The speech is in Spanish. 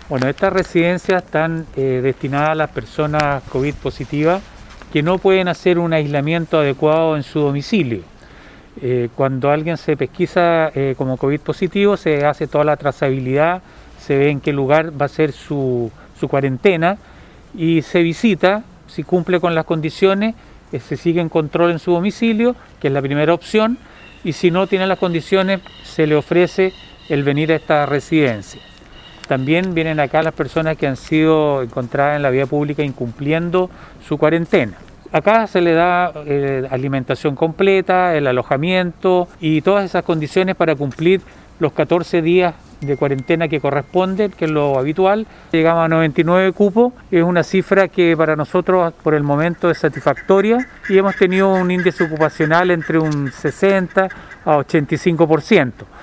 Bueno, estas residencias están destinadas a las personas COVID positivas que no pueden hacer un aislamiento adecuado en su domicilio. Cuando alguien se pesquisa como COVID positivo, se hace toda la trazabilidad, se ve en qué lugar va a ser su cuarentena y se visita, si cumple con las condiciones, se sigue en control en su domicilio, que es la primera opción, y si no tiene las condiciones, se le ofrece el venir a esta residencia. También vienen acá las personas que han sido encontradas en la vía pública incumpliendo su cuarentena. Acá se le da alimentación completa, el alojamiento y todas esas condiciones para cumplir los 14 días de cuarentena que corresponde, que es lo habitual. Llegamos a 99 cupos, es una cifra que para nosotros por el momento es satisfactoria y hemos tenido un índice ocupacional entre un 60 a 85%.